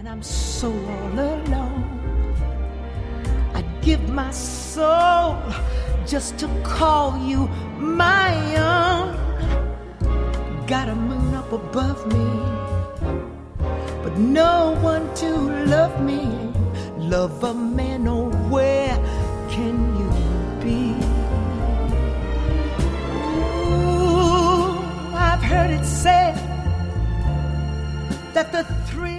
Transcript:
and I'm so all alone. I'd give my soul just to call you my own. Got a moon up above me, but no one to love me. Love a man, oh, where can you be? Ooh, I've heard it said that the thrill